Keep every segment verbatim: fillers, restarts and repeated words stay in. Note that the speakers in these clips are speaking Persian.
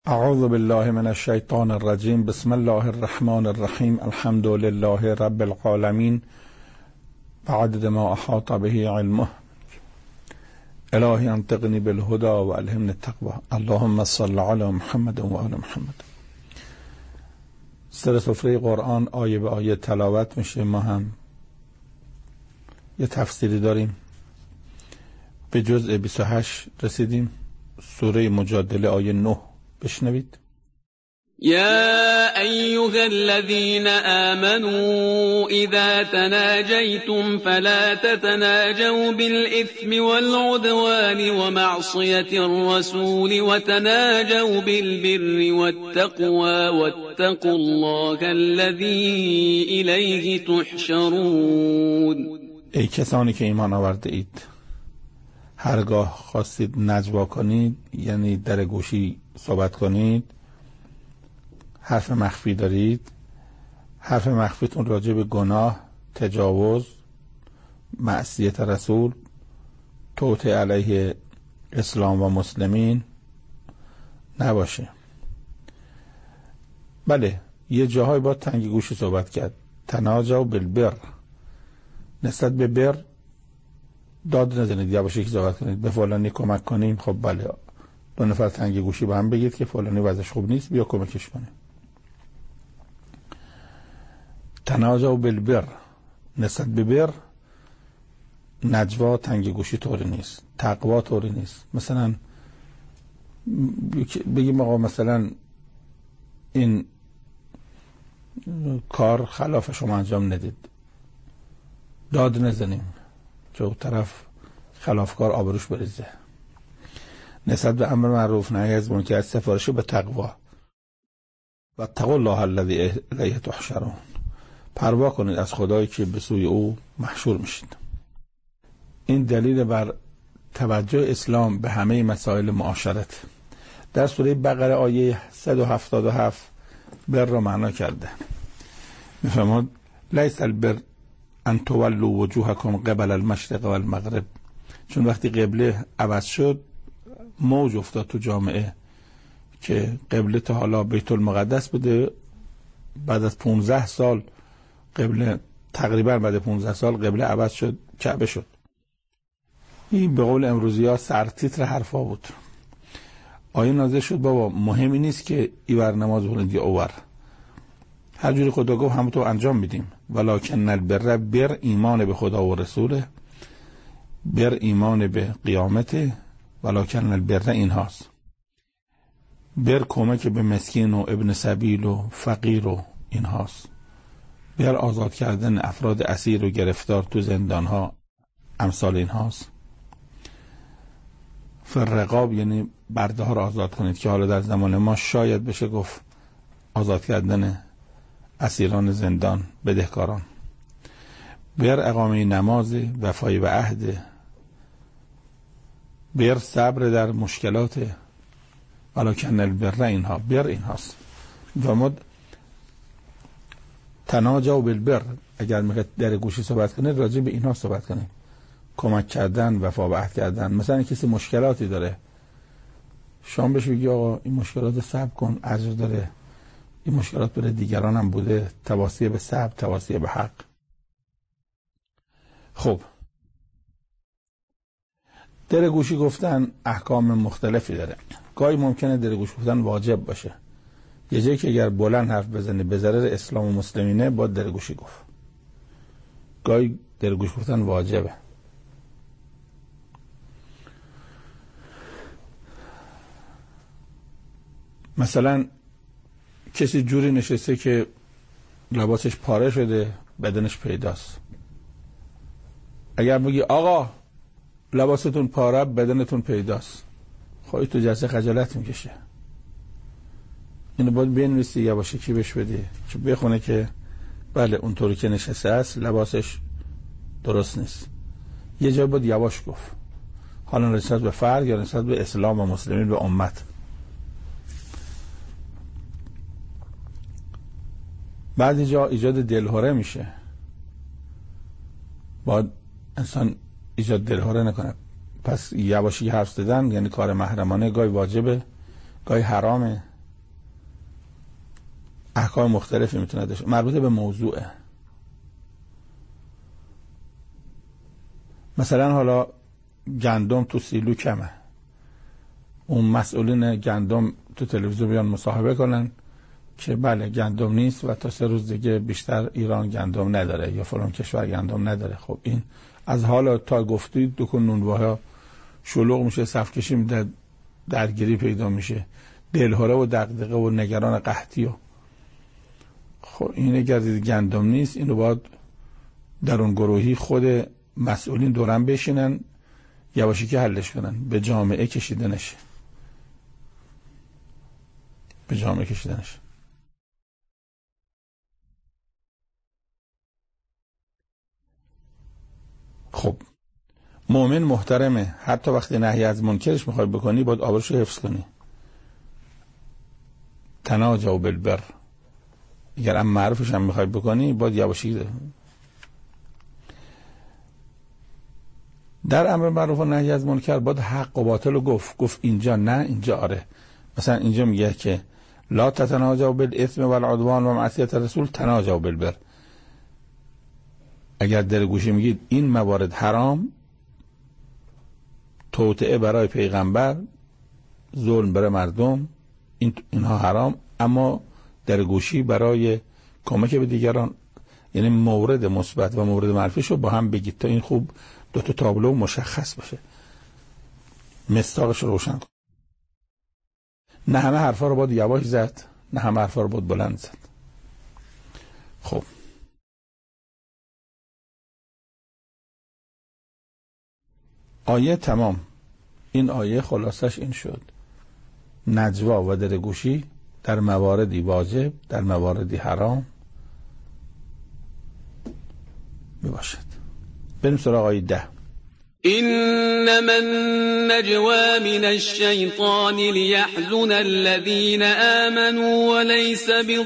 اعوذ بالله من الشیطان الرجیم. بسم الله الرحمن الرحیم. الحمد لله رب العالمین بعدد ما احاط به علمه. الهی انطقنی بالهدى و الهمنی التقوى. اللهم صل علی محمد و آل محمد. سر سفره قرآن آیه به آیه تلاوت میشه. ما هم یه تفسیری داریم. به جزء بیست و هشت رسیدیم. سوره مجادله آیه نه بشنوید. يا أيها الذين آمنوا إذا تناجيتم فلا تتناجوا بالإثم والعدوان ومعصية الرسول وتناجوا بالبر والتقوى واتقوا الله الذي إليه تحشرون. ای کسانی که ایمان آورده اید، هرگاه خواستید نجوا کنید، یعنی در گوشی صحبت کنید، حرف مخفی دارید، حرف مخفیتون راجع به گناه، تجاوز، معصیت رسول، توطئه علیه اسلام و مسلمین نباشه. بله، یه جاهای با تنگ گوشی صحبت کرد. تناجوا بالبر، نسبت به بر داد نزنید، یا باشه که صحبت کنید، به فلانی کمک کنیم. خب بله، دو نفر تنگ گوشی با هم بگید که فلانی وضعش خوب نیست، بیا کمکش کنیم. تناجوا بالبر، نسبت به بر نجوا تنگ گوشی طوری نیست، تقوا طوری نیست. مثلا بگیم آقا مثلا این کار خلاف شما انجام ندید، داد نزنیم که طرف خلافکار آبروش بریزه. نسبت به امر معروف نهی از منکر سفارش به تقوا. و اتقوا الله الذی الیه تحشرون. پروا کنید از خدایی که به سوی او محشور میشید. این دلیل بر توجه اسلام به همه مسائل معاشرت. در سوره بقره آیه صد و هفتاد و هفت بر را معنا کرده. میفرماد لیس البر ان تولوا وجوهکم قبل المشرق والمغرب. چون وقتی قبله عوض شد، موج افتاد تو جامعه که قبله تا حالا بیت المقدس بوده، بعد از پانزده سال قبله، تقریبا بعد پانزده سال قبله عوض شد، کعبه شد. این به قول امروزی ها سرتیتر حرفا بود. آیه نازل شد بابا مهمی نیست که ایور نماز بخونید یا اوور، هر جوری خدا گفت همونطور انجام میدیم. ولکن البر، بر ایمان به خدا و رسوله، بر ایمان به قیامته. ولکن البر این هاست. بر کمک به مسکین و ابن سبیل و فقیر و این هاست. بر آزاد کردن افراد اسیر و گرفتار تو زندان ها، امثال این هاست. فرقاب یعنی برده ها را آزاد کنید، که حالا در زمان ما شاید بشه گفت آزاد کردن اسیران زندان، بدهکاران. بر اقامه نماز، وفای به عهد. بر صبر در مشکلات. ولکن البر اینها، بر این هاست. و مد تناجوا بالبر، اگر میخواید در گوشی صحبت کنید راجع به اینها صحبت کنید. کمک کردن، وفا به عهد کردن. مثلا کسی مشکلاتی داره، شام بهش بگی آقا این مشکلات صبر کن، اجر داره، این مشکلات برای دیگران هم بوده، تواصیه به صبر، تواصیه به حق. خب، در گوشی گفتن احکام مختلفی داره. گاهی ممکنه در گوشی گفتن واجب باشه. یه جایی که اگر بلند حرف بزنی به ضرر اسلام و مسلمینه، باید در گوشی گفت. گاهی در گوشی گفتن واجبه. مثلا کسی جوری نشسته که لباسش پاره شده، بدنش پیداست. اگر بگی آقا لباستون پاره، بدنتون پیداست، خواهی تو جلسه خجالت میکشه. اینو باید بنویسی یا باشه کی بهش بدی، چه بخونه که بله اونطوری که نشسته است لباسش درست نیست. یه جای باید یواش گفت، حالا نسبت به فرد یا نسبت به اسلام و مسلمین، به امت. بعضی جا ایجاد دلهره میشه، باید انسان ایجاد دلهره نکنه. پس یواشی حرف زدن یعنی کار محرمانه، گاهی واجبه، گاهی حرامه، احکام مختلفی میتونه داشته، مربوط به موضوعه. مثلا حالا گندم تو سیلو کمه، اون مسئولین گندم تو تلویزیون بیان مصاحبه کنن که بله گندم نیست و تا سه روز دیگه بیشتر ایران گندم نداره یا فلان کشور گندم نداره. خب این از حالا تا گفتید دکون نونواها شلوغ میشه، صف کشی میده، درگیری پیدا میشه، دلهره و دغدغه و نگران قحطی و خب این اگر گندم نیست، اینو باید در اون گروهی خود مسئولین دورم بشینن یواشی که حلش کنن، به جامعه کشیده نشه، به جامعه کشیده نشه. خب مؤمن محترمه، حتی وقتی نهی از منکرش میخوای بکنی باید آبروش رو حفظ کنی. تناجوا بالبر، اگر ام معروفش هم میخوای بکنی باید یواشی ده. در امر معروف و نهی از منکر باید حق و باطل رو گفت گفت اینجا نه اینجا آره. مثلا اینجا میگه که لا تتناجوا بالاثم والعدوان و معصیت الرسول تناجوا بالبر. اگر در گوشی میگید این موارد حرام، توطئه برای پیغمبر، ظلم برای مردم، این اینها حرام، اما در گوشی برای کمک به دیگران، یعنی مورد مثبت و مورد منفیشو با هم بگید تا این خوب دو تا تابلو مشخص باشه، مصداقش رو روشن کن. نه همه حرفا رو باید یواش زد، نه همه حرفا رو باید بلند زد. خب آیه تمام. این آیه خلاصش این شد: نجوا و درگوشی در مواردی واجب، در مواردی حرام بباشد. بریم سراغ آیه ده. إنما النجوى من الشيطان ليحزن الذين آمنوا وليس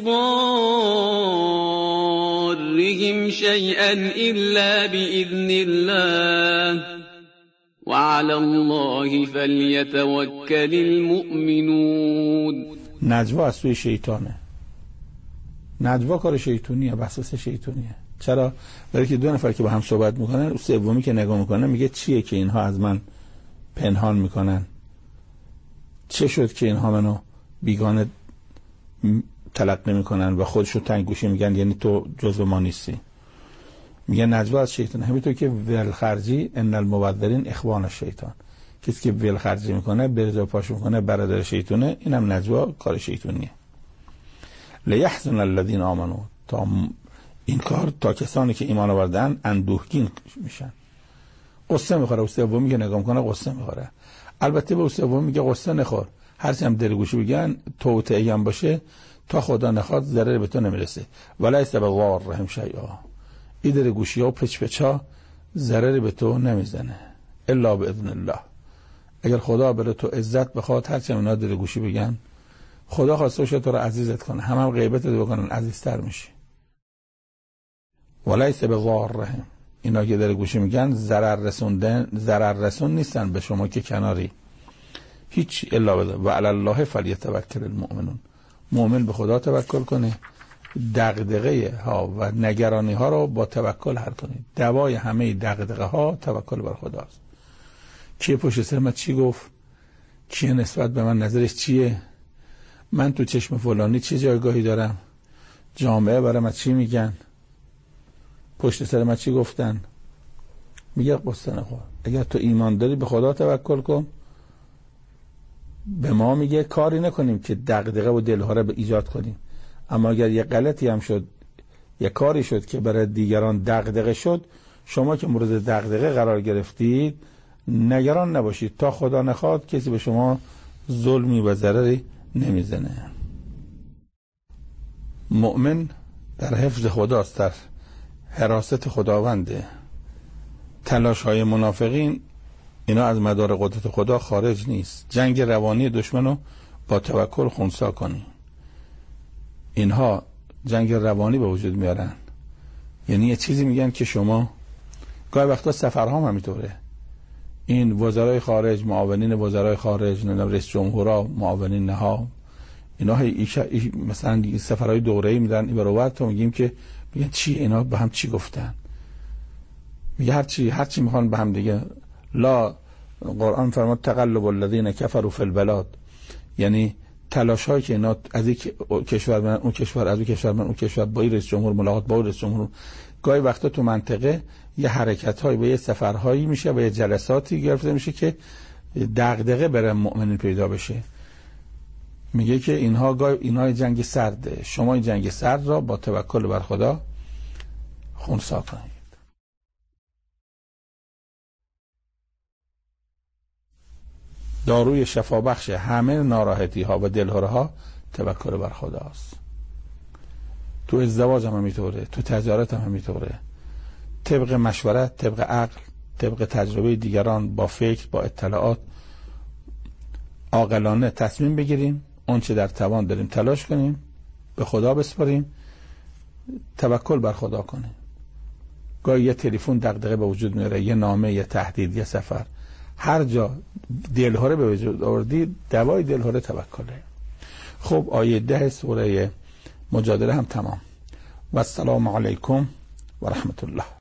بضارهم شيئا إلا بإذن الله وعلى الله فليتوكل المؤمنون. نجوا از سوی شیطانه. نجوا کار شیطونیه، وسوسه شیطونیه. چرا؟ برای که دو نفر که با هم صحبت میکنن، اون سومی که نگاه میکنه میگه چیه که اینها از من پنهان میکنن؟ چه شد که اینها منو بیگانه تلقی میکنن و خودشو تنگ گوشی میگن یعنی تو جزو ما نیستی؟ میگه نجوا از شیطان. همینطور که ولخرجی ان المبذرین اخوان الشیطان، کسی که ولخرجی میکنه برزا پاش میکنه برادر شیطونه، اینم نجوا کار شیطونیه. لیحزن الذین آمنوا، تا این کار تا کسانی که ایمان آوردن اندوهگین میشن، قصه میخوره. و سوم میگه نگاه میکنه قصه میخوره. البته به سوم میگه قصه نخور، هرچی هم دلگوشی بگن توطئه هم باشه تا خدا نخواد ضرر به تو نمیرسه. ولیس بضارهم شیئا، این دلگوشی ها و پچ پچ ها ضرر به تو نمیزنه الا باذن الله. اگر خدا بره تو عزت بخواد، هرچی هم اینا دلگوشی بگن، خدا خواسته باشه تو رو عزیزت کنه، هم هم غیبتت بکنن عزیزتر میشی. ولیس بضارهم، اینا که در گوشی میگن ضرر رسوندن، ضرر رسون نیستن به شما که کناری هیچ. الا بده و علی الله فلیتوکل المؤمنون، مؤمن به خدا توکل کنه، دغدغه ها و نگرانی ها رو با توکل حل کنه. دوای همه دغدغه ها توکل بر خداست. کی پشت سر من چی گفت، کی نسبت به من نظرش چیه، من تو چشم فلانی چه جایگاهی دارم، جامعه برای من چی میگن، پشت سر من چی گفتن. میگه قصه نخور. اگر تو ایمان داری به خدا توکل کن. به ما میگه کاری نکنیم که دغدغه و دلها رو به ایجاد کنیم، اما اگر یه غلطی هم شد، یه کاری شد که برای دیگران دغدغه شد، شما که مورد دغدغه قرار گرفتید نگران نباشید، تا خدا نخواد کسی به شما ظلمی و ضرری نمیزنه. مؤمن در حفظ خداست، در حراست خداونده. تلاش های منافقین اینا از مدار قدرت خدا خارج نیست. جنگ روانی دشمنو با توکل خنثی کنی. اینها جنگ روانی به وجود میارن، یعنی یه چیزی میگن که شما گاهی وقتا سفرها هم همینطوره، این وزرای خارج، معاونین وزرای خارج، رئیس جمهورها، معاونین ها، اینا ایش مثلا این سفرهای دوره‌ای میدن این برابر تو میگیم که میگن چی اینا به هم چی گفتن؟ میگه هر چی هر چی میخوان به هم دیگه. لا قرآن فرمود تقلب الذین کفروا فی البلاد، یعنی تلاش هایی که اینا از یک کشور من اون کشور، از اون کشور من اون کشور، با رئیس جمهور ملاقات با رئیس جمهور، گاهی وقتا تو منطقه یه حرکت های به یه سفرهایی میشه و یه جلساتی گرفته میشه که دغدغه برای مؤمنین پیدا بشه. میگه که اینها گاهی اینها جنگ سرده، شما این جنگ سرد را با توکل بر خدا خنثی کنید. داروی شفابخش همه ناراحتی ها و دلهره ها توکل بر خداست. تو ازدواج هم همینطوره، تو تجارت هم همینطوره. طبق مشورت، طبق عقل، طبق تجربه دیگران، با فکر، با اطلاعات عاقلانه تصمیم بگیریم، اون چه در توان داریم تلاش کنیم، به خدا بسپاریم، توکل بر خدا کنیم. گاهی یه تلفن دغدغه به وجود میاره، یه نامه، یه تهدید، یه سفر، هر جا دلهره به وجود آوردی، دوای دلهره توکله. خب آیه ده سوره مجادله هم تمام. و السلام علیکم و رحمت الله.